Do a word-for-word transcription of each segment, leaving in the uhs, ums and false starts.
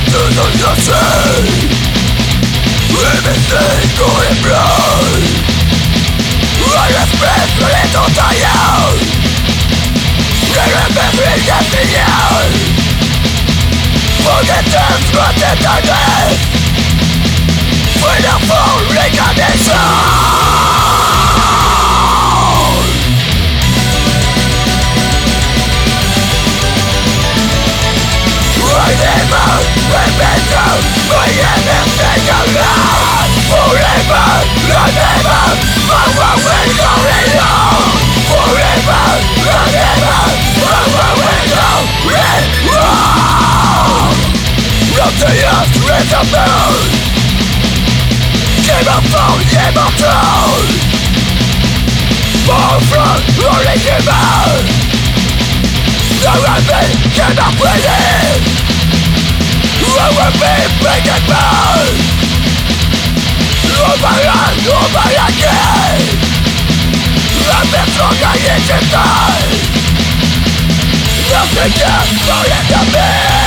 todo yo sé. Everything going blood. I respect for it all time. Remembering nothing else. Forget them but the darkness. Freedom for recognition. I never remember my everything around. Forever and ever, my world will go on. Forever and ever, my world will go on. From the earth with the moon, give up phone, give up throne. Far from only human. No one cannot believe. I will be breaking bad. Over and over again. I've been stronger in the night. Nothing can fall into me.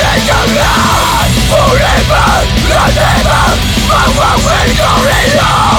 Forever and ever, my world will go on.